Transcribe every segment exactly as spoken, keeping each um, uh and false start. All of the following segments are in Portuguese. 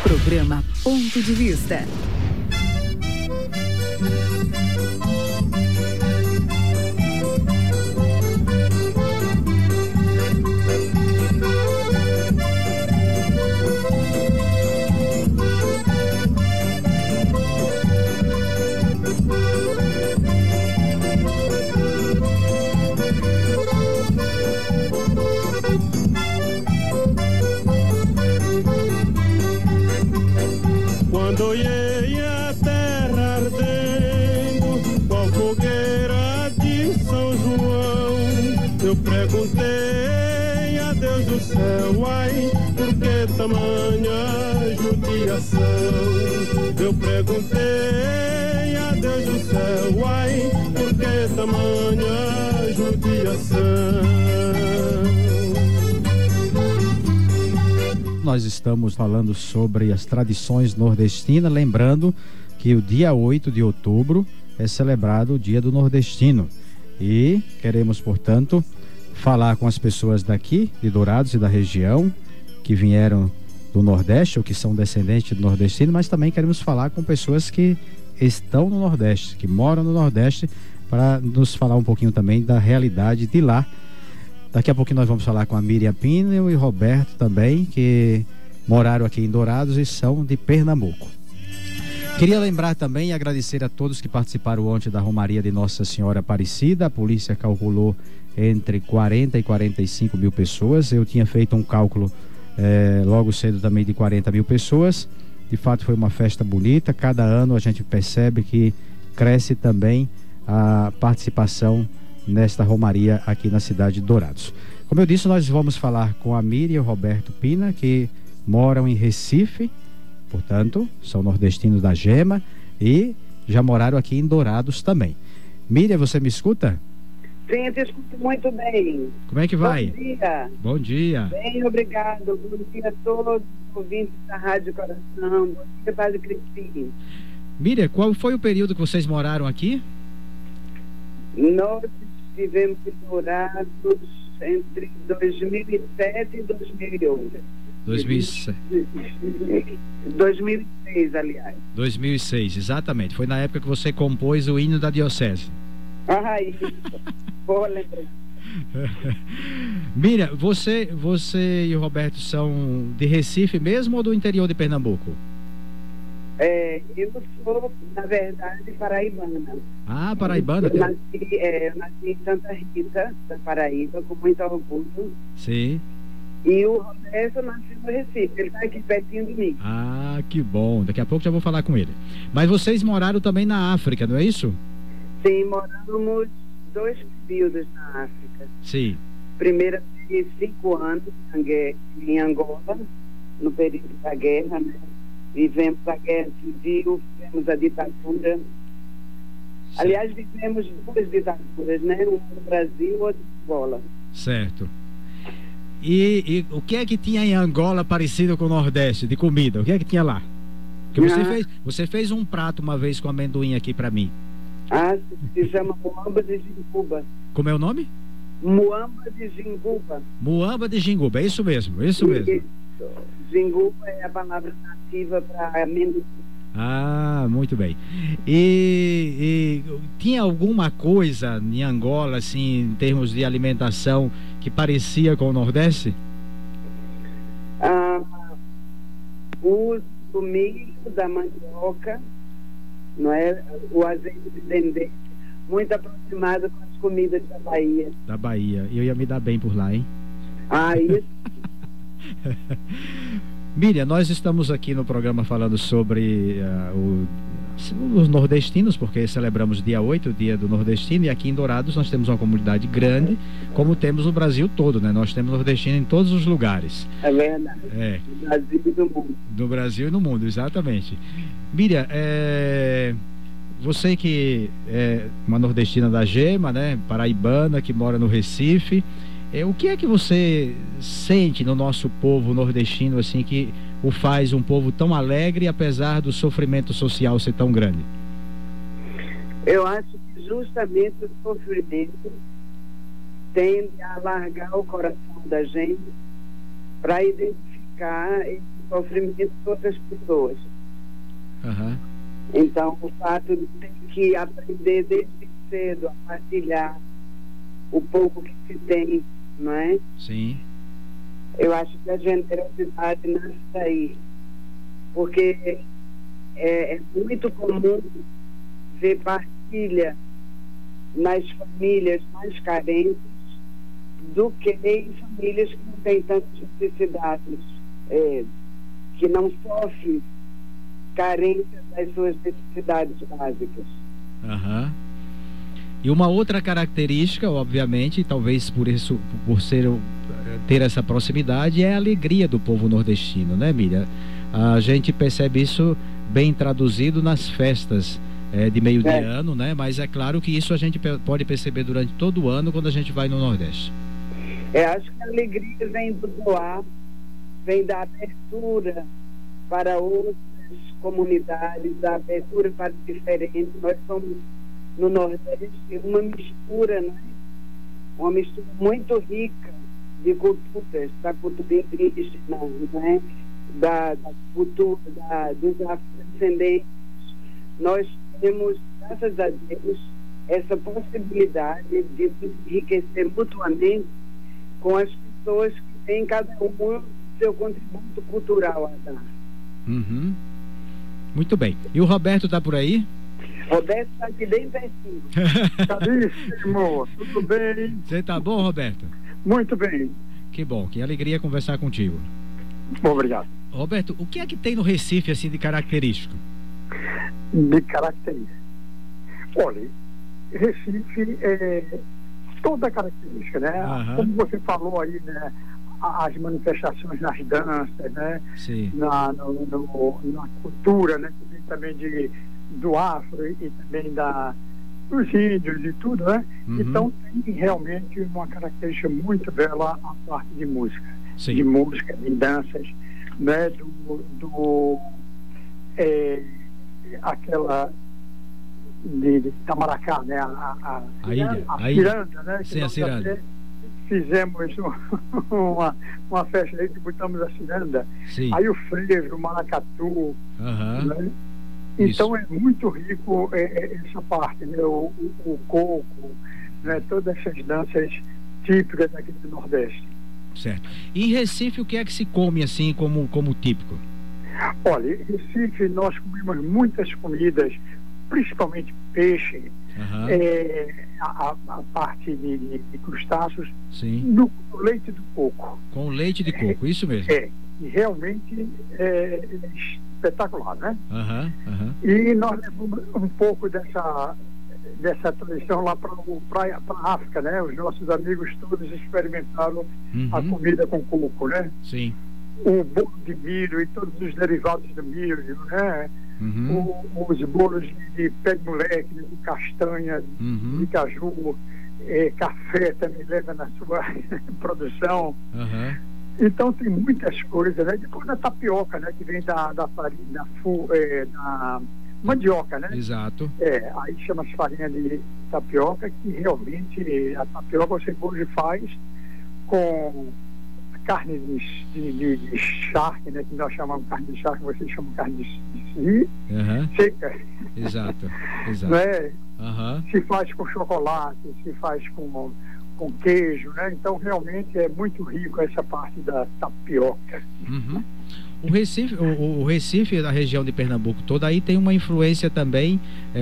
Programa Ponto de Vista. Quando olhei a terra ardendo, qual fogueira de São João, eu perguntei a Deus do céu, ai, por que tamanha judiação? Eu perguntei a Deus do céu, ai, por que tamanha judiação? Nós estamos falando sobre as tradições nordestinas, lembrando que o dia oito de outubro é celebrado o Dia do Nordestino. E queremos, portanto, falar com as pessoas daqui, de Dourados e da região, que vieram do Nordeste ou que são descendentes do nordestino, mas também queremos falar com pessoas que estão no Nordeste, que moram no Nordeste, para nos falar um pouquinho também da realidade de lá. Daqui a pouquinho nós vamos falar com a Miriam Pino e Roberto também, que moraram aqui em Dourados e são de Pernambuco. Queria lembrar também e agradecer a todos que participaram ontem da Romaria de Nossa Senhora Aparecida. A polícia calculou entre quarenta e quarenta e cinco mil pessoas. Eu tinha feito um cálculo eh, logo cedo também de quarenta mil pessoas. De fato foi uma festa bonita. Cada ano a gente percebe que cresce também a participação nesta romaria aqui na cidade de Dourados. Como eu disse, nós vamos falar com a Miriam e o Roberto Pina, que moram em Recife, portanto, são nordestinos da Gema e já moraram aqui em Dourados também. Miriam, você me escuta? Sim, eu te escuto muito bem. Como é que vai? Bom dia. Bom dia. Bem, obrigado. Bom dia a todos os ouvintes da Rádio Coração. Bom dia, Padre Cristina. Miriam, qual foi o período que vocês moraram aqui? Nós vivemos em Dourados entre dois mil e sete e dois mil e onze. dois mil e seis. dois mil e seis, aliás. dois mil e seis, exatamente. Foi na época que você compôs o hino da diocese. Ah, isso. Boa lembrança. Miriam, você, você e o Roberto são de Recife mesmo ou do interior de Pernambuco? É, eu sou, na verdade, paraibana. Ah, paraibana. Eu nasci, é, eu nasci em Santa Rita, da Paraíba, com muito orgulho. Sim. E o Roberto nasceu no Recife, ele está aqui pertinho de mim. Ah, que bom. Daqui a pouco já vou falar com ele. Mas vocês moraram também na África, não é isso? Sim, moramos dois períodos na África. Sim. Primeiro, fiz cinco anos em Angola, no período da guerra, né? Vivemos a guerra civil, vivemos a ditadura. Sim. Aliás, vivemos duas ditaduras, né? Uma no Brasil, outra em Angola. Certo. E, e o que é que tinha em Angola parecido com o Nordeste, de comida? O que é que tinha lá? Porque você, ah. fez, você fez um prato uma vez com amendoim aqui pra mim. Ah, se chama Muamba de Jinguba. Como é o nome? Muamba de Jinguba. Muamba de Jinguba, é isso mesmo, é isso mesmo. Isso. Jinguba é a palavra nativa para amendoim. Ah, muito bem. E, e tinha alguma coisa em Angola, assim, em termos de alimentação, que parecia com o Nordeste? Ah, o uso do milho, da mandioca, não é? O azeite de dendê, muito aproximado com as comidas da Bahia. Da Bahia. Eu ia me dar bem por lá, hein? Ah, isso. Miriam, nós estamos aqui no programa falando sobre uh, o, os nordestinos, porque celebramos dia oito, o dia do nordestino, e aqui em Dourados nós temos uma comunidade grande, como temos no Brasil todo, né? Nós temos nordestino em todos os lugares. É verdade. É. No Brasil e no mundo. No Brasil e no mundo, exatamente. Miriam, é... você que é uma nordestina da Gema, né? Paraibana, que mora no Recife, É, o que é que você sente no nosso povo nordestino, assim, que o faz um povo tão alegre, apesar do sofrimento social ser tão grande? Eu acho que justamente o sofrimento tende a alargar o coração da gente para identificar esse sofrimento de outras pessoas. Aham. Então, o fato de ter que aprender desde cedo a partilhar o pouco que se tem, não é? Sim. Eu acho que a generosidade nasce daí, porque é, é muito comum ver partilha nas famílias mais carentes do que em famílias que não têm tantas necessidades, é, que não sofrem carência das suas necessidades básicas. Aham. E uma outra característica, obviamente, talvez por isso, por ser, ter essa proximidade, é a alegria do povo nordestino, né, Miriam? A gente percebe isso bem traduzido nas festas é, de meio de É. ano, né? Mas é claro que isso a gente pe- pode perceber durante todo o ano quando a gente vai no Nordeste. É, acho que a alegria vem do doar, vem da abertura para outras comunidades, da abertura para diferentes. Nós somos, no Nordeste, uma mistura, né? Uma mistura muito rica de culturas, da cultura indígena, né? da, da cultura da, dos afrodescendentes. Nós temos, graças a Deus, essa possibilidade de nos enriquecer mutuamente com as pessoas que têm cada um seu contributo cultural a dar. Uhum. Muito bem. E o Roberto tá por aí? Roberto está aqui bem pertinho. Caríssimo, tudo bem? Você tá bom, Roberto? Muito bem, Que bom, que alegria conversar contigo. obrigado. Roberto, o que é que tem no Recife assim de característico? De característica. Olha, Recife é toda característica, né? Aham. Como você falou aí, né? a- As manifestações nas danças, né? Sim. Na, no, no- na cultura, né? Que vem também de, do afro e, e também da, dos índios e tudo, né? Uhum. Então tem realmente uma característica muito bela a parte de música. Sim. De música, de danças, né? Do, do é, aquela de, de Itamaracá, né? A, a, A ilha, a a ilha. ciranda, né? Que Sim, a nós ciranda. até fizemos um- uma, uma festa aí que botamos a ciranda. Sim. Aí o frevo, o maracatu, Aham. né? Isso. Então é muito rico é, é, essa parte, né? O, o, o coco, né? Todas essas danças típicas aqui do Nordeste. Certo. E em Recife, o que é que se come assim como, como típico? Olha, em Recife nós comemos muitas comidas, principalmente peixe, Aham. é, a, a- a parte de, de- de crustáceos, Sim. no leite do coco. Com leite de coco, isso mesmo. É, e realmente é espetacular, né? Aham, aham. E nós levamos um pouco dessa, dessa tradição lá para a África, né? Os nossos amigos todos experimentaram a Uhum. comida com coco, né? Sim. O bolo de milho e todos os derivados do milho, né? Uhum. O- os bolos de, de pé de moleque, de castanha, de Uhum. caju, eh, café também leva na sua produção. Aham. Então tem muitas coisas, né? Depois da tapioca, né? Que vem da, da farinha, da, fu, eh, da mandioca, né? Exato. É, aí chama de farinha de tapioca, que realmente a tapioca você hoje faz com carne de, de, de, de charque, né? Que nós chamamos carne de charque, vocês chamam carne de, de Aham. seca, Exato. Exato. né? Aham. Se faz com chocolate, se faz com, com queijo, né? Então realmente é muito rico essa parte da tapioca. Uhum. O Recife, o, o- o Recife, da região de Pernambuco toda, aí tem uma influência também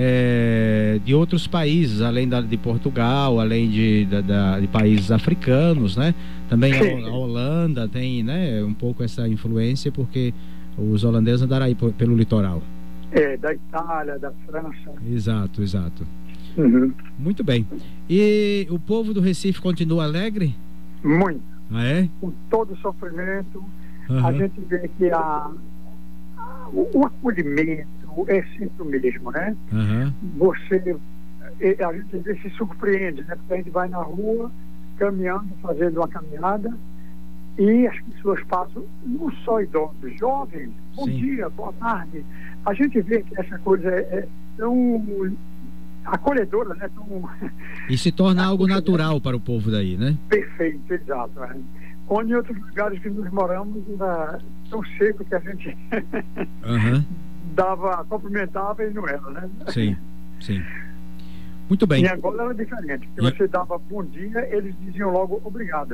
eh, de outros países, além da, de Portugal, além de, da- da- de países africanos, né? Também Sim. a, a Holanda tem, né? Um pouco essa influência, porque os holandeses andaram aí por- pelo litoral. É, da Itália, da França. Exato, exato. Uhum. Muito bem. E o povo do Recife continua alegre? Muito. Ah, é? Com todo o sofrimento, a Aham. gente vê que a, a- o, o acolhimento é sempre o mesmo, né? Aham. Você, eh, a gente às vezes se surpreende, né? Porque a gente vai na rua, caminhando, fazendo uma caminhada, e as pessoas passam, não só idosos, jovens, bom Sim. dia, boa tarde. A gente vê que essa coisa é, é tão acolhedora, né? Tão E se torna algo natural para o povo daí, né? perfeito, exato. Né? Onde em outros lugares que nós moramos, ainda tão seco que a gente Uhum. dava, cumprimentava e não era, né? Sim, sim. Muito bem. Em Angola era diferente, porque você dava bom dia, eles diziam logo obrigado.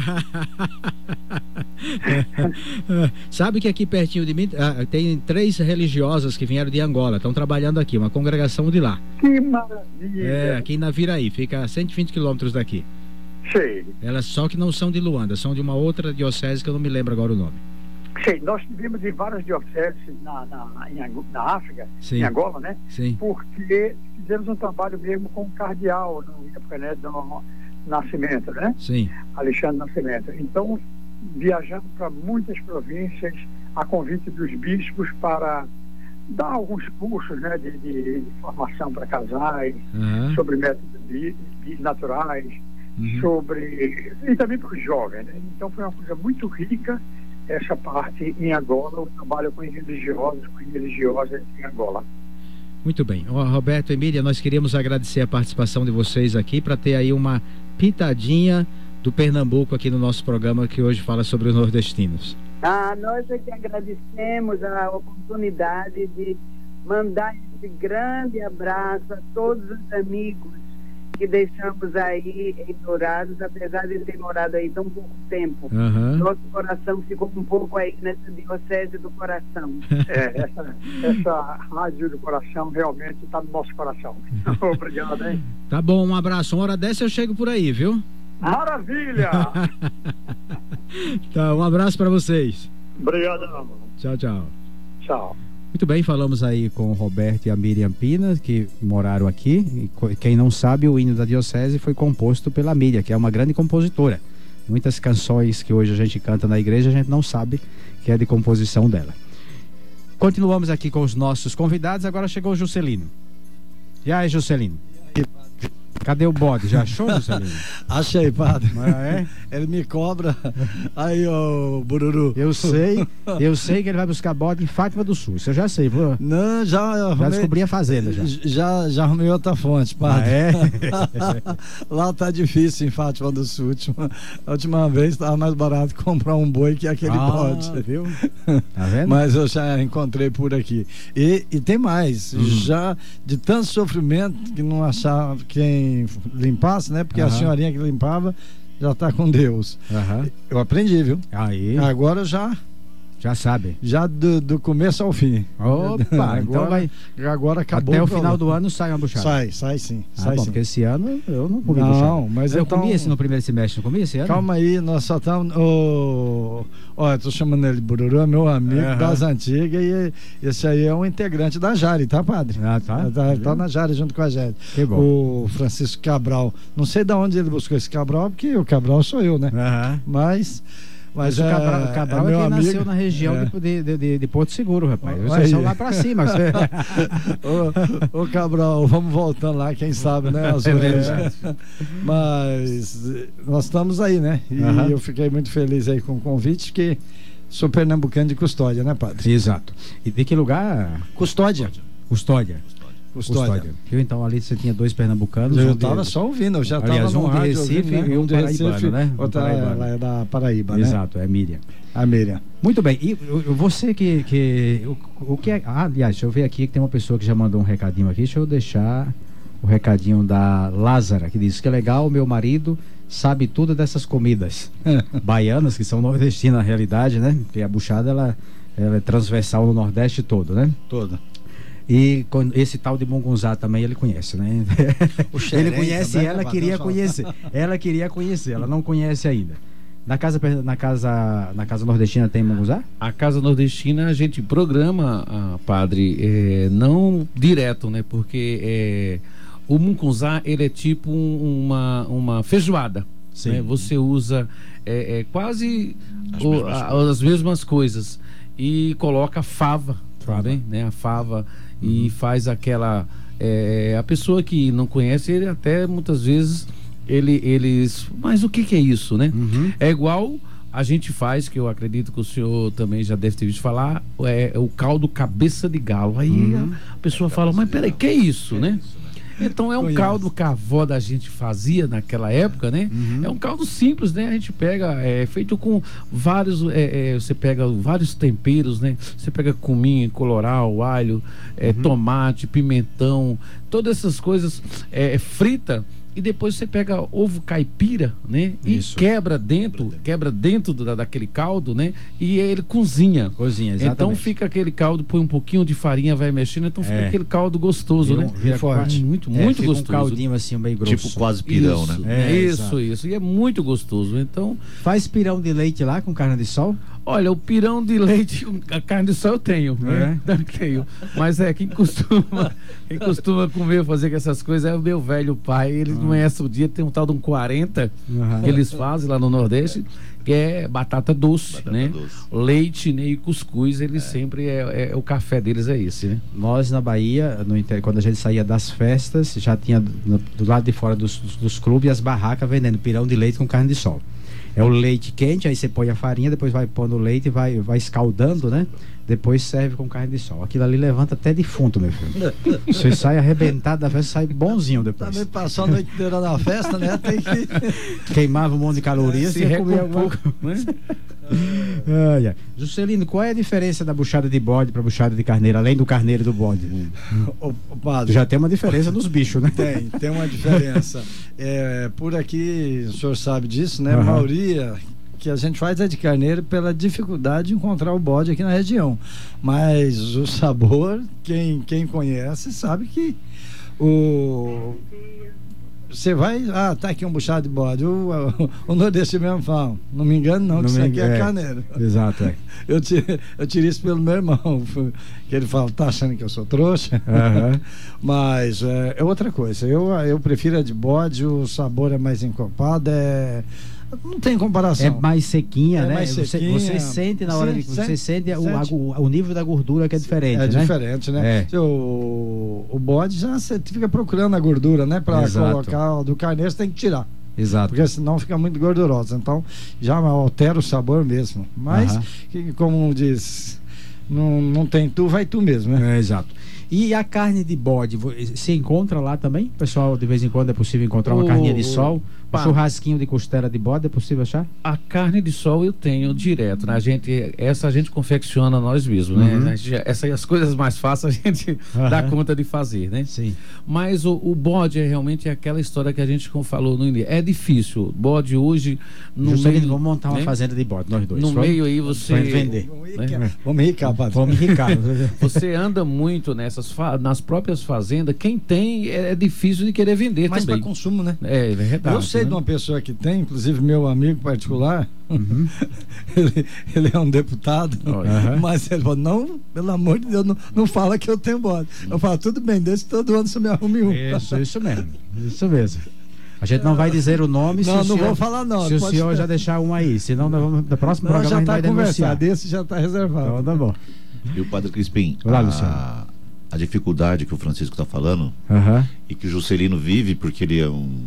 Sabe que aqui pertinho de mim ah, tem três religiosas que vieram de Angola, estão trabalhando aqui, uma congregação de lá. Que maravilha! É, aqui em Naviraí, fica a cento e vinte quilômetros daqui. Sei. Elas só que não são de Luanda, são de uma outra diocese que eu não me lembro agora o nome. Sei, nós tivemos em várias dioceses na, na, em, Ango- na África, Sim. em Angola, né? Sim. Porque fizemos um trabalho mesmo com o cardeal, na época, né, do Nascimento, né? Sim. Alexandre Nascimento. Então, viajamos para muitas províncias a convite dos bispos para dar alguns cursos, né, de, de, de formação para casais, Uhum. sobre métodos de, de naturais, Uhum. sobre... e também para os jovens, né? Então foi uma coisa muito rica essa parte em Angola, o trabalho com os religiosos, com as religiosas em Angola. Muito bem. Ó, Roberto e Miriam, nós queríamos agradecer a participação de vocês aqui para ter aí uma pitadinha do Pernambuco aqui no nosso programa que hoje fala sobre os nordestinos. Ah, nós é que agradecemos a oportunidade de mandar esse grande abraço a todos os amigos que deixamos aí ignorados, apesar de ter morado aí tão pouco tempo. Uhum. Nosso coração ficou um pouco aí nessa diocese do coração. É, essa, essa rádio do coração realmente está no nosso coração. Obrigado, hein? Tá bom, um abraço. Uma hora dessa eu chego por aí, viu? Maravilha! Tá, um abraço para vocês. Obrigado. Tchau, tchau. Tchau. Muito bem, falamos aí com o Roberto e a Miriam Pina, que moraram aqui. E co- quem não sabe, o hino da diocese foi composto pela Miriam, que é uma grande compositora. Muitas canções que hoje a gente canta na igreja, a gente não sabe que é de composição dela. Continuamos aqui com os nossos convidados. Agora chegou o Juscelino. E aí, Juscelino? Cadê o bode? Já achou, Juscelino? Achei, padre. Ah, é? Ele me cobra. Aí, ô, Bururu. Eu sei, eu sei que ele vai buscar bode em Fátima do Sul. Isso eu já sei, viu? Não, já arrumei, Já descobri a fazenda, já. Já, já arrumei outra fonte, padre. Ah, é? Lá tá difícil em Fátima do Sul. Última- A última vez estava mais barato comprar um boi que aquele Ah, bode. viu? Tá vendo? Mas eu já encontrei por aqui. E, e tem mais. Hum. Já de tanto sofrimento que não achava quem limpasse, né? Porque a Aham. senhorinha que limpava já tá com Deus. Aham. Eu aprendi, viu? Aí, Agora já, já sabe. já do, do começo ao fim. Opa, então agora, vai. agora acabou. Até o problema. final do ano sai uma buchada. Sai, sai sim. Ah, sai bom, sim. porque esse ano eu não comi Não, buchada. mas eu então- comi esse no primeiro semestre, não comi esse ano? Calma aí, nós só estamos. Olha, eu tô chamando ele de Bururu, é meu amigo Aham. das antigas, e esse aí é um integrante da Jari, tá, padre? Ah, tá. Tá, tá na Jari junto com a Jari. Que bom. O Francisco Cabral. Não sei de onde ele buscou esse Cabral, porque o Cabral sou eu, né? Aham. Mas. Mas Mas o é, Cabral, o Cabral é é meu quem amigo. nasceu na região É. de, de, de, de Porto Seguro, rapaz. Aí. Vocês são lá pra cima. ô, ô Cabral, vamos voltando lá, quem sabe, né? As É origens. verdade. Mas eh, nós estamos aí, né? E Aham. eu fiquei muito feliz aí com o convite, que sou pernambucano de Custódia, né, padre? Exato. E de que lugar? Custódia. Custódia. Custódia. Viu? Então ali você tinha dois pernambucanos. Eu um de- estava só ouvindo, eu já estava Aliás, no um de rádio Recife ouvindo, né? e um de paraibano, Recife, né? Um outra paraibano. ela é da Paraíba, né? Exato, é Miriam. A Miriam. Muito bem, e eu- eu- você que, que o, o que é, ah, aliás, deixa eu ver aqui que tem uma pessoa que já mandou um recadinho aqui, deixa eu deixar o recadinho da Lázara, que diz que é legal, meu marido sabe tudo dessas comidas baianas, que são nordestinas na realidade, né? Porque a buchada, ela, ela é transversal no Nordeste todo, né? Toda. E com esse tal de mungunzá também ele conhece, né? O xerém Ele conhece, também, ela né, queria Padre? conhecer. Ela queria conhecer, ela não conhece ainda. Na casa, na casa, na casa nordestina tem mungunzá? A Casa Nordestina a gente programa, ah, padre, é, não direto, né? Porque é, o mungunzá, ele é tipo um- uma, uma feijoada. Sim. Né? Você usa é, é, quase As o- mesmas a- as mesmas coisas e coloca fava, Fava. também, né? A fava e faz aquela... é, a pessoa que não conhece, ele até muitas vezes ele, eles... Mas o que que é isso, né? Uhum. É igual a gente faz, que eu acredito que o senhor também já deve ter visto falar, é, é o caldo cabeça de galo. Aí Uhum. a pessoa fala, mas peraí, que é isso, né? Então é um Conheço. caldo que a avó da gente fazia naquela época, né? Uhum. É um caldo simples, né? A gente pega, é feito com vários, é, é, você pega vários temperos, né? Você pega cominho, colorau, alho, é, Uhum. tomate, pimentão, todas essas coisas é, frita. E depois você pega ovo caipira, né? E Isso. quebra dentro, quebra dentro da, daquele caldo, né? E ele cozinha. Cozinha, exatamente. Então fica aquele caldo, põe um pouquinho de farinha, vai mexendo, então fica É. aquele caldo gostoso, Vira né? um- vira forte. quase- Muito, É, muito fica gostoso. um caldinho assim, meio grosso. Tipo quase pirão, isso, né? É, isso, exato. isso. E é muito gostoso. Então, Faz pirão de leite lá com carne de sol? olha, o pirão de leite com a carne de sol eu tenho, né? Eu tenho. Mas é, quem costuma, quem costuma comer, fazer com essas coisas é o meu velho pai. Ele não é esse o dia, tem um tal de um quarenta Uhum. que eles fazem lá no Nordeste, que é batata doce, Batata né? doce. Leite, né? E cuscuz, eles sempre, é, é- o café deles é esse, né? Nós na Bahia, no, inter- quando a gente saía das festas, já tinha no- do lado de fora dos, dos, dos clubes as barracas vendendo pirão de leite com carne de sol. É o leite quente, aí você põe a farinha, depois vai pondo o leite e vai, vai escaldando, né? Depois serve com carne de sol. Aquilo ali levanta até defunto, meu filho. Você sai arrebentado da festa, sai bonzinho depois. Também passou a noite inteira na festa, né? Tem que. Queimava um monte de calorias, Se você ia comer alguma recompor, coisa. né? Ai, ai. Juscelino, qual é a diferença da buchada de bode para buchada de carneiro, além do carneiro e do bode? Ô, ô, padre, Já tem uma diferença nos bichos, né? Tem, tem uma diferença. É, por aqui, o senhor sabe disso, né? Aham. A maioria que a gente faz é de carneiro pela dificuldade de encontrar o bode aqui na região. Mas o sabor, quem, quem conhece sabe que o... Você vai, ah, tá aqui um buchado de bode. O, o, o nordeste mesmo fala, não me engano não, Não que isso me aqui engano, é é. carneiro. Exato, é. Eu tirei, eu tirei isso pelo meu irmão, que ele fala, tá achando que eu sou trouxa? Aham. Mas é, é outra coisa. Eu, eu prefiro a de bode, o sabor é mais encorpado, é... não tem comparação. É mais sequinha, É né? mais Você- sequinha. Você, sente na hora Sim, de. Você sente, sente, o, sente. o, o nível da gordura que é diferente, É né? diferente, né? É. O, o bode já você fica procurando a gordura, né? Pra Exato. colocar. Do carneiro você tem que tirar. Exato. Porque senão fica muito gordurosa. Então já altera o sabor mesmo. Mas, Aham. que, como diz, não, não tem tu, vai tu mesmo, né? É, exato. E a carne de bode, vo- se encontra lá também? Pessoal, de vez em quando é possível encontrar uma O- carninha de sol? Um pá. churrasquinho de costela de bode, é possível achar? A carne de sol eu tenho direto, né? A gente, essa a gente confecciona nós mesmos, né? Uhum. A gente já- essa, as coisas mais fáceis a gente Aham. dá conta de fazer, né? Sim. Mas o, o bode é realmente aquela história que a gente falou no início. É difícil. Bode hoje, no Juscelino, meio, vamos montar uma né? fazenda de bode, nós dois. No vamos? meio aí você... Vamos vender. Vamos né? ricar, vamos ricar, padre. Vamos ricar. Você anda muito nessas fa- nas próprias fazendas. Quem tem é, é difícil de querer vender Mas para também. consumo, né? É, é verdade. Eu sei né? de uma pessoa que tem, inclusive meu amigo particular, Uhum. ele, ele é um deputado, Olha. mas ele falou, não, pelo amor de Deus, não, não fala que eu tenho bode. Eu falo, tudo bem, desde que todo ano você me arrume um. Isso, isso mesmo. Isso mesmo. A gente não vai dizer o nome se Não, o não senhor, vou falar não. se o pode senhor ser. já deixar um aí. Senão, nós vamos, no próximo Não, programa já a gente vai está denunciar. conversado, esse já está reservado. Então, tá bom. E o Padre Crispim, Olá, a, Luciano. a dificuldade que o Francisco está falando Aham. e que o Juscelino vive, porque ele é um.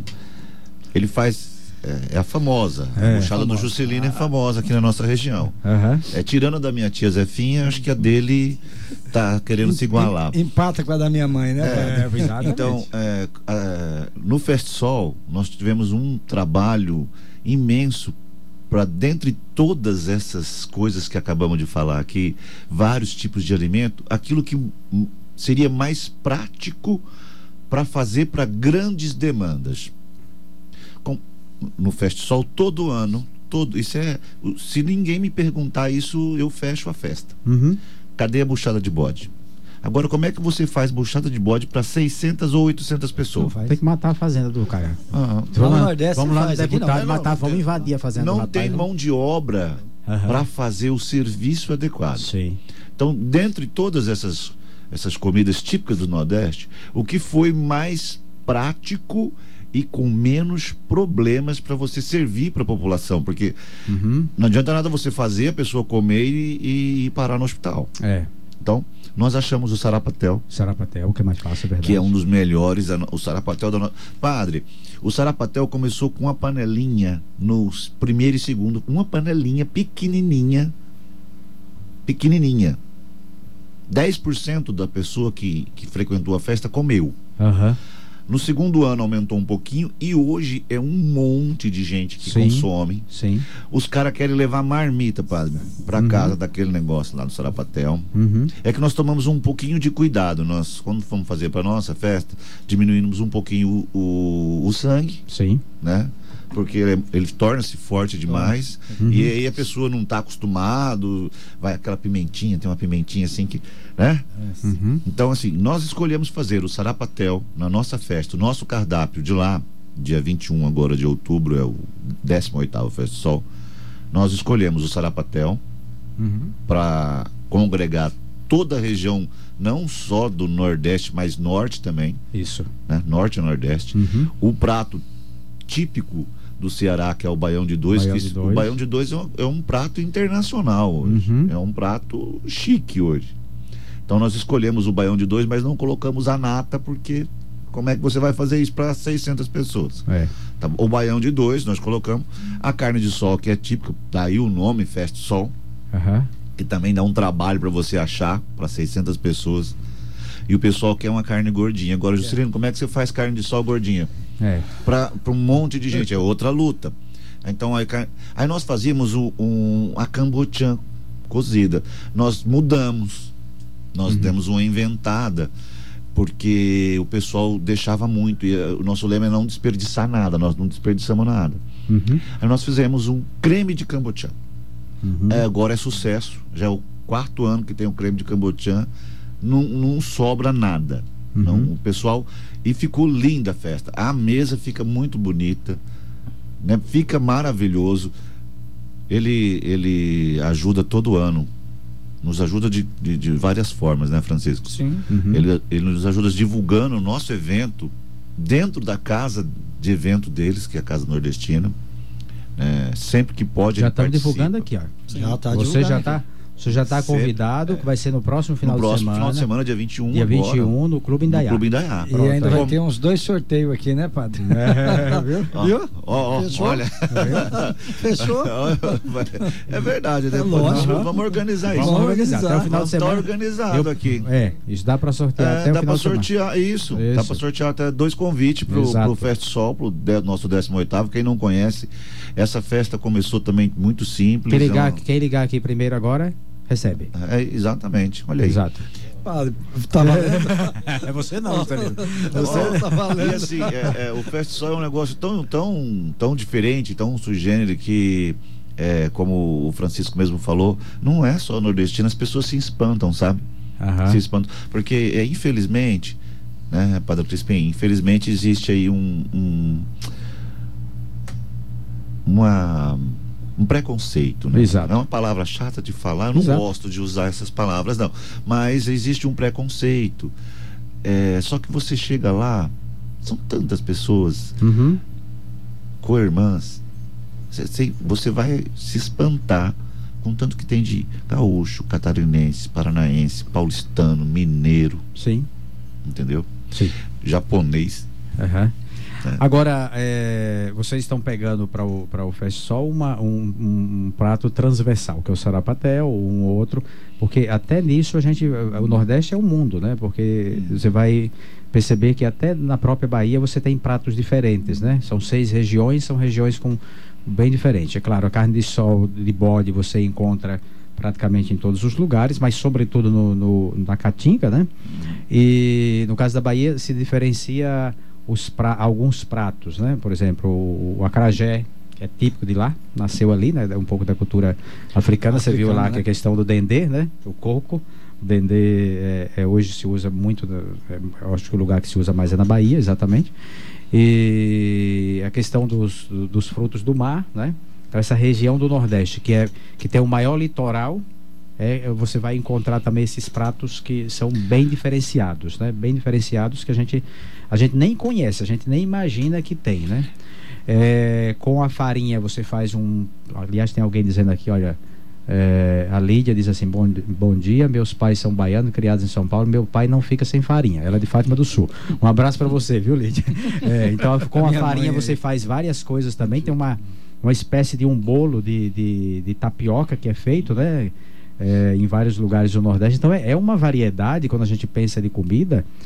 Ele faz. É, é a famosa. É, a buchada do famosa. Juscelino é famosa aqui na nossa região. Aham. É, tirando a da minha tia Zefinha, acho que a dele tá querendo se igualar. Em- Empata com a da minha mãe, né? É, padre? exatamente. Então, é, é, no Festsol, nós tivemos um trabalho imenso para, dentre todas essas coisas que acabamos de falar aqui, vários tipos de alimento, aquilo que hum, seria mais prático para fazer para grandes demandas. Com, no Festsol, todo ano, todo, isso é, se ninguém me perguntar isso, eu fecho a festa. Uhum. Cadê a buchada de bode? Agora, como é que você faz buchada de bode para seiscentas ou oitocentas pessoas? Tem que matar a fazenda do cara. Ah, Lá no Vamos, Nordeste vamos lá no faz, aqui não. deputado Não, não, matar, não vamos tem- invadir a fazenda do não rapaz. tem né? mão de obra Aham. para fazer o serviço adequado. Sim. Então, dentre todas essas, essas comidas típicas do Nordeste, o que foi mais prático e com menos problemas para você servir para a população? Porque Uhum. não adianta nada você fazer, a pessoa comer e, e parar no hospital. É. Então, nós achamos o sarapatel, Sarapatel, o que é mais fácil, é verdade. que é um dos melhores, a no- o sarapatel da no... Padre, o sarapatel começou com uma panelinha no primeiro e segundo, uma panelinha pequenininha, pequenininha. dez por cento da pessoa que, que frequentou a festa comeu. Aham. No segundo ano aumentou um pouquinho e hoje é um monte de gente que Sim, consome. Sim. Os caras querem levar marmita, padre, para Uhum. casa daquele negócio lá no Sarapatel. Uhum. É que nós tomamos um pouquinho de cuidado. Nós, quando fomos fazer para nossa festa, diminuímos um pouquinho o, o, o sangue, Sim. né? Porque ele, ele torna-se forte demais. Uhum. E aí a pessoa não está acostumado, vai aquela pimentinha, tem uma pimentinha assim que, né? Uhum. Então, assim, nós escolhemos fazer o Sarapatel na nossa festa, o nosso cardápio de lá, dia vinte e um agora de outubro, é o décimo oitavo Festa do Sol. Nós escolhemos o Sarapatel Uhum. para congregar toda a região, não só do Nordeste, mas Norte também, Isso. né? Norte e Nordeste. Uhum. O prato típico do Ceará, que é o baião de dois, Baião que de dois. o baião de dois é um, é um prato internacional hoje. Uhum. É um prato chique hoje. Então nós escolhemos o baião de dois, mas não colocamos a nata, porque como é que você vai fazer isso para seiscentas pessoas? É. Tá bom? O baião de dois nós colocamos, a carne de sol, que é típica, daí o nome Festa do Sol, Aham. que também dá um trabalho para você achar para seiscentas pessoas. E o pessoal quer uma carne gordinha. Agora, Juscelino, como é que você faz carne de sol gordinha? É. Para um monte de gente, é outra luta. Então aí, car- aí nós fazíamos o- um, a cambotiã cozida. Nós mudamos, nós Uhum. demos uma inventada, porque o pessoal deixava muito. E eh, o nosso lema é não desperdiçar nada, nós não desperdiçamos nada. Uhum. Aí nós fizemos um creme de cambotiã. Uhum. É, agora é sucesso. Já é o quarto ano que tem o creme de cambotiã. Não, não sobra nada. Uhum. Não, o pessoal. E ficou linda a festa. A mesa fica muito bonita, né? Fica maravilhoso. Ele, ele ajuda todo ano. Nos ajuda de, de, de várias formas, né, Francisco? Sim. Uhum. Ele, ele nos ajuda divulgando o nosso evento dentro da casa de evento deles, que é a Casa Nordestina. É, sempre que pode, Já ele estamos participa. divulgando aqui, ó. Já tá Você divulgando já aqui. está Você já está Sempre, convidado, que vai ser no próximo final no de próximo semana. final de semana, dia vinte e um, Dia agora, vinte e um, no Clube no Indaiá. Clube Indaiá. E Pronto, ainda aí. vai ter uns dois sorteios aqui, né, padre? É, viu? Ó, Viu? ó, ó, Fechou? olha. Fechou? É verdade, É depois lógico. vamos, vamos organizar isso. Vamos organizar até o final de Vamos estar semana. organizado Eu- aqui. É, isso dá para sortear É, até o dá final para de semana. sortear isso. Dá Isso. para sortear até dois convites pro, Exato. pro Festa Sol, pro de- nosso décimo oitavo. Quem não conhece, essa festa começou também muito simples. Quem ligar, é uma- quem ligar aqui primeiro agora, recebe. É, exatamente. Olha aí. Exato. Padre, tá valendo? É você não, Juscelino. Você tá E valendo? assim, é, é, o Festa Sol é um negócio tão, tão, tão diferente, tão sui generis, que, é, como o Francisco mesmo falou, não é só nordestino, as pessoas se espantam, sabe? Aham. Se espantam. Porque, é, infelizmente, né, Padre Crispim, infelizmente existe aí um, um uma um preconceito, né? Exato. É uma palavra chata de falar, eu não Exato. gosto de usar essas palavras, não. Mas existe um preconceito. É, só que você chega lá, são tantas pessoas, Uhum. co-irmãs, cê- cê- você vai se espantar com tanto que tem de gaúcho, catarinense, paranaense, paulistano, mineiro, Sim. entendeu? Sim. Japonês. Aham. É. Agora, é, vocês estão pegando para o, para o Festa Sol uma, um, um- um prato transversal, que é o sarapatel, um outro, porque até nisso a gente, o Nordeste é um mundo, né? Porque você vai perceber que até na própria Bahia você tem pratos diferentes, né? São seis regiões, são regiões com bem diferentes. É claro, a carne de sol, de bode, você encontra praticamente em todos os lugares, mas sobretudo no, no- na Caatinga, né? E no caso da Bahia se diferencia os pra, alguns pratos, né? Por exemplo, o, o acarajé, que é típico de lá, nasceu ali, né? Um pouco da cultura africana. Você viu Africana, lá né? que a questão do dendê, né? O coco. O dendê é, é, hoje se usa muito, é, eu acho que o lugar que se usa mais é na Bahia, exatamente. E a questão dos, dos frutos do mar, né? Então, essa região do Nordeste, que, é, que tem o maior litoral, é, você vai encontrar também esses pratos que são bem diferenciados, né? Bem diferenciados, que a gente, a gente nem conhece, a gente nem imagina que tem, né? É, com a farinha você faz um... Aliás, tem alguém dizendo aqui, olha... É, a Lídia diz assim: bom, bom dia, meus pais são baianos, criados em São Paulo, meu pai não fica sem farinha. Ela é de Fátima do Sul. Um abraço para você, viu, Lídia? É, então, com a Minha farinha mãe você aí. faz várias coisas também. Tem uma, uma espécie de um bolo de, de, de tapioca que é feito, né? É, em vários lugares do Nordeste. Então, é, é uma variedade, quando a gente pensa de comida,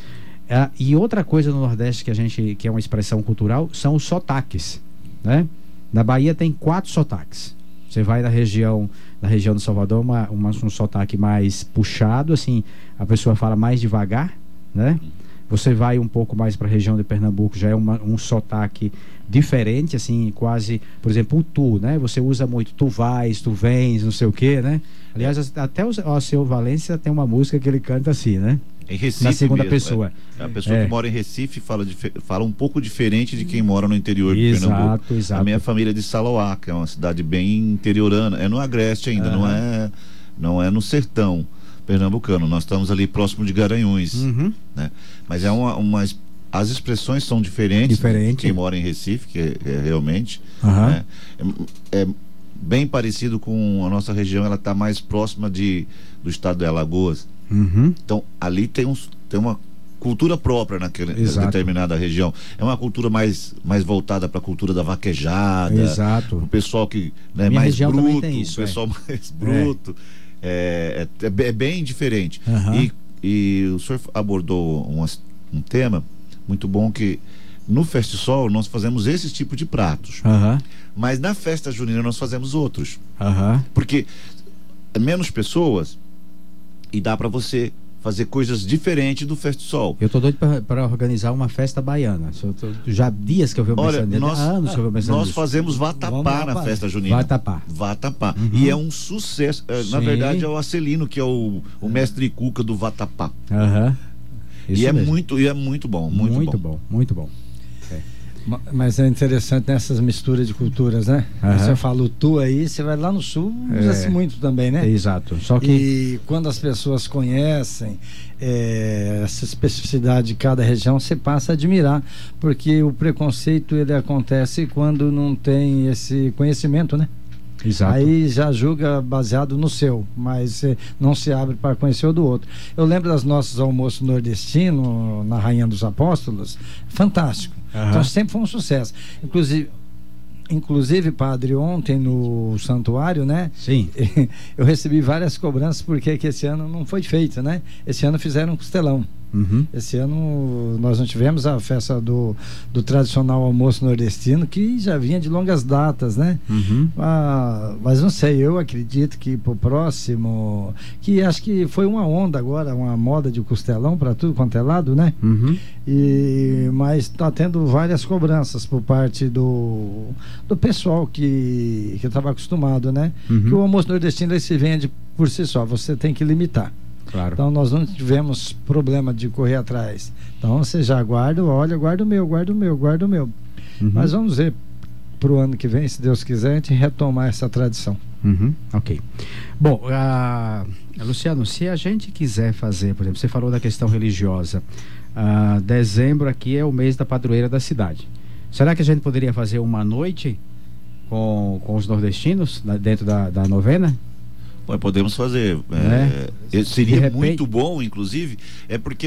Ah, e outra coisa no Nordeste que a gente, que é uma expressão cultural, são os sotaques, né? Na Bahia tem quatro sotaques. Você vai na região, na região de Salvador, uma, uma, um sotaque mais puxado, assim, a pessoa fala mais devagar, né? Você vai um pouco mais para a região de Pernambuco, já é uma, um sotaque diferente, assim, quase, por exemplo, o tu, né? Você usa muito tu vais, tu vens, não sei o quê, né? Aliás, até o, o seu Valência tem uma música que ele canta assim, né? Em Recife na segunda mesmo, pessoa. É. A pessoa é. que mora em Recife fala, de, fala um pouco diferente de quem mora no interior de exato, Pernambuco. Exato. A minha família é de Salauá, que é uma cidade bem interiorana. É no Agreste ainda, uhum. não, é, não é no sertão pernambucano. Nós estamos ali próximo de Garanhuns. Uhum. Né? Mas é uma, uma. As expressões são diferentes. Diferente. De quem mora em Recife, que é, é realmente. Uhum. Né? É, é bem parecido com a nossa região, ela está mais próxima de, do estado de Alagoas. Uhum. Então ali tem, um, tem uma cultura própria naquela determinada região. É uma cultura mais, mais voltada para a cultura da vaquejada. Exato. O pessoal que é mais bruto, isso, o pessoal é. mais bruto. É, é, é, é bem diferente. Uhum. E, e o senhor abordou um, um tema muito bom, que no Festisol nós fazemos esse tipo de pratos. Uhum. Mas na festa junina nós fazemos outros. Uhum. Porque é menos pessoas e dá para você fazer coisas diferentes do Festisol. Eu tô doido para organizar uma festa baiana. Tô, já há dias que eu venho Olha, pensando, nós, há anos que eu venho pensando nós nisso. fazemos vatapá na festa junina. Vatapá. Vatapá. Uhum. E é um sucesso. É, na Sim. verdade é o Acelino que é o, o mestre cuca do vatapá. Uhum. E é muito, e é muito bom, muito, muito bom. bom, muito bom. É. Mas é interessante nessas misturas de culturas, né? Uhum. Você fala o tu aí, você vai lá no sul, usa-se é. muito também, né? É, exato. Só que... E quando as pessoas conhecem é, essa especificidade de cada região, você passa a admirar, porque o preconceito ele acontece quando não tem esse conhecimento, né? Exato. Aí já julga baseado no seu, mas eh, não se abre para conhecer o do outro. Eu lembro dos nossos almoços nordestinos na Rainha dos Apóstolos, fantástico. Uhum. Então sempre foi um sucesso. Inclusive, inclusive, padre, ontem no santuário, né? Sim. Eu recebi várias cobranças porque que esse ano não foi feito, né? Esse ano fizeram um costelão. Uhum. Esse ano nós não tivemos a festa do, do tradicional almoço nordestino, que já vinha de longas datas, né? Uhum. Ah, mas não sei, eu acredito que pro próximo, que acho que foi uma onda agora, uma moda de costelão para tudo quanto é lado, né? Uhum. E, mas está tendo várias cobranças por parte do, do pessoal que que estava acostumado, né? Uhum. Que o almoço nordestino ele se vende por si só, você tem que limitar. Claro. Então nós não tivemos problema de correr atrás. Então você já guarda, olha, guarda o meu, guarda o meu, guarda o meu. Uhum. Mas vamos ver pro ano que vem, se Deus quiser, a gente retomar essa tradição. Uhum. Ok. Bom, uh, Luciano, se a gente quiser fazer, por exemplo, você falou da questão religiosa, uh, dezembro aqui é o mês da padroeira da cidade. Será que a gente poderia fazer uma noite com, com os nordestinos na, dentro da, da novena? Bom, podemos fazer. É. É, seria repente... muito bom, inclusive, é porque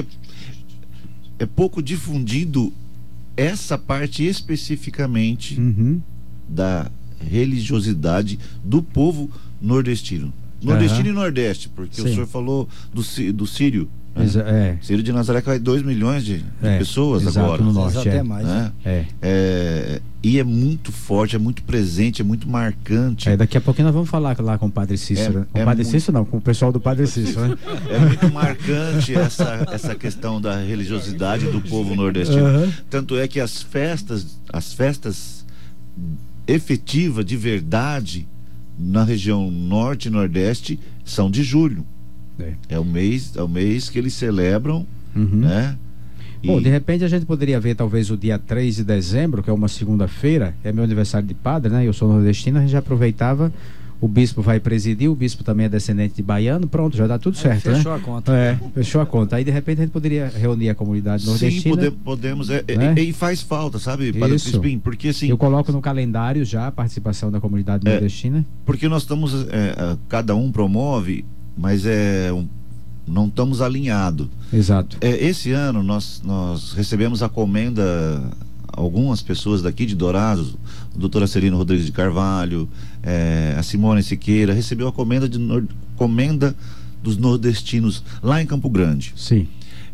é pouco difundido essa parte especificamente uhum. da religiosidade do povo nordestino. Nordestino uhum. e Nordeste, porque Sim. o senhor falou do, do Sírio. Né? Exa é. Sírio de Nazaré que vai dois milhões de, de é. pessoas Exato, agora. No norte, até é. mais. Né? É. É, e é muito forte, é muito presente, é muito marcante. É, daqui a pouquinho nós vamos falar lá com o Padre Cícero. É, com o é Padre muito... Cícero não, com o pessoal do Padre Cícero, né? É muito marcante essa, essa questão da religiosidade do povo nordestino. Uhum. Tanto é que as festas, as festas efetivas, de verdade, na região norte e nordeste, são de julho. É. é o mês, é o mês que eles celebram, uhum. né? E... Bom, de repente a gente poderia ver talvez o dia três de dezembro, que é uma segunda-feira, é meu aniversário de padre, né? Eu sou nordestino, a gente já aproveitava, o bispo vai presidir, o bispo também é descendente de baiano, pronto, já dá tudo certo, é, fechou né? a conta. É, fechou a conta. Aí de repente a gente poderia reunir a comunidade nordestina. Sim, pode, podemos, é, né? e, e faz falta, sabe, Padre Crispim, porque assim... Eu coloco no calendário já a participação da comunidade é, nordestina. Porque nós estamos, é, cada um promove, mas é um não estamos alinhados. Exato. É, esse ano nós, nós recebemos a comenda, algumas pessoas daqui de Dourados, o doutor Acelino Rodrigues de Carvalho, é, a Simone Siqueira, recebeu a comenda, de, comenda dos nordestinos lá em Campo Grande. Sim.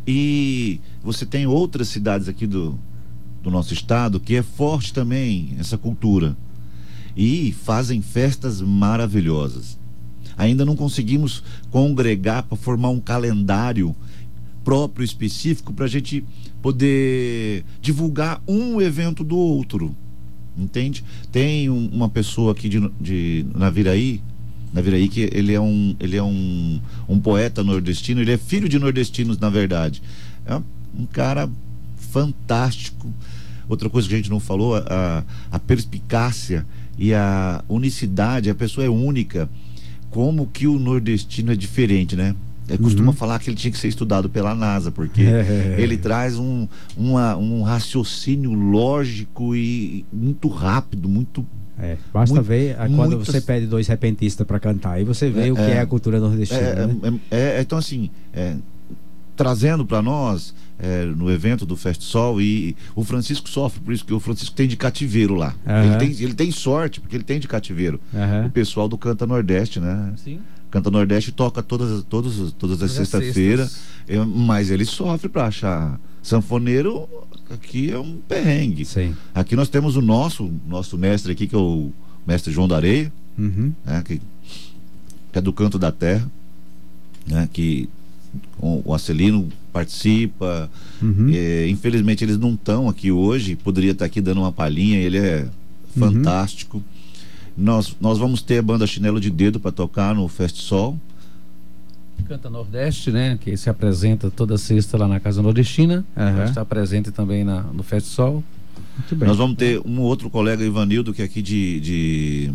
E você tem outras cidades aqui do, do nosso estado que é forte também essa cultura. E fazem festas maravilhosas. Ainda não conseguimos congregar para formar um calendário próprio, específico, para a gente poder divulgar um evento do outro. Entende? Tem um, uma pessoa aqui de, de Naviraí, Naviraí que ele é, um, ele é um, um poeta nordestino, ele é filho de nordestinos, na verdade. É um cara fantástico. Outra coisa que a gente não falou, a, a perspicácia e a unicidade, a pessoa é única. Como que o nordestino é diferente, né? Ele costuma uhum. falar que ele tinha que ser estudado pela NASA, porque é. ele traz um, uma, um raciocínio lógico e muito rápido, muito... É, basta muito, ver a, quando muitas... você pede dois repentistas para cantar, aí você vê é, o que é, é a cultura nordestina. É, né? é, é, então assim, é, trazendo para nós é, no evento do Festsol, e o Francisco sofre por isso, que o Francisco tem de cativeiro lá. Uhum. Ele, tem, ele tem sorte, porque ele tem de cativeiro. Uhum. O pessoal do Canta Nordeste, né? Sim. Canta Nordeste toca todas, todas, todas as sextas-feiras, mas ele sofre para achar sanfoneiro. Aqui é um perrengue. Sim. Aqui nós temos o nosso nosso mestre aqui, que é o mestre João da Areia, uhum. né, que, que é do Canto da Terra, né, que o, o Acelino participa. Uhum. É, infelizmente eles não estão aqui hoje, poderia estar aqui dando uma palhinha, ele é fantástico. Uhum. Nós, nós vamos ter a banda Chinelo de Dedo para tocar no Festsol. Canta Nordeste, né? Que se apresenta toda sexta lá na Casa Nordestina. Uhum. Está presente também na, no Festsol. Muito bem. Nós vamos ter um outro colega, Ivanildo, que é aqui de, de,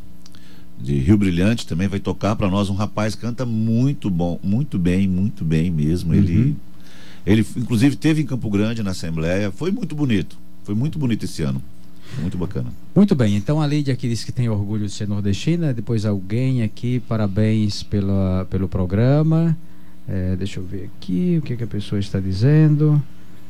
de Rio Brilhante, também vai tocar para nós. Um rapaz que canta muito bom, muito bem, muito bem mesmo. Uhum. Ele, ele, inclusive, teve em Campo Grande na Assembleia. Foi muito bonito. Foi muito bonito esse ano. Muito bacana. Muito bem, então a Lídia aqui disse que tem orgulho de ser nordestina. Depois alguém aqui, parabéns pela, pelo programa. É, deixa eu ver aqui o que, que a pessoa está dizendo.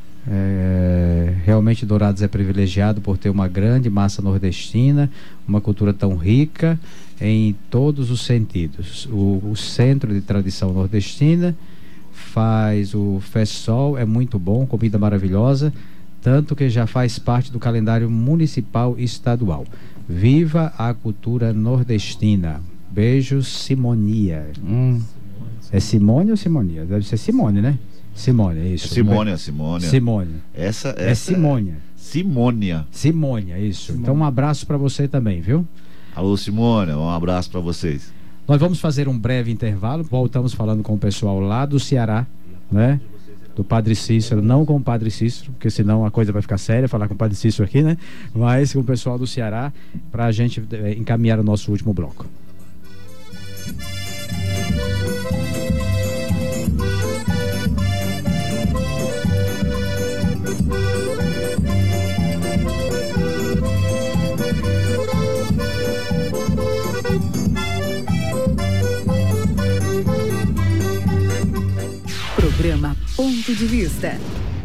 É, realmente Dourados é privilegiado por ter uma grande massa nordestina, uma cultura tão rica em todos os sentidos. O, o Centro de Tradição Nordestina faz o Festsol, é muito bom, comida maravilhosa, tanto que já faz parte do calendário municipal e estadual. Viva a cultura nordestina. Beijos, Simonia. Hum. É Simone ou Simonia? Deve ser Simone, né? Simone, é isso. É Simônia, Simônia. Simone. Essa, essa é Simônia. Simônia. Simônia, isso. Simônia. Então um abraço para você também, viu? Alô, Simônia, um abraço para vocês. Nós vamos fazer um breve intervalo. Voltamos falando com o pessoal lá do Ceará, né? Do Padre Cícero, não com o Padre Cícero, porque senão a coisa vai ficar séria, falar com o Padre Cícero aqui, né? Mas com o pessoal do Ceará, para a gente é, encaminhar o nosso último bloco. Programa Ponto de Vista.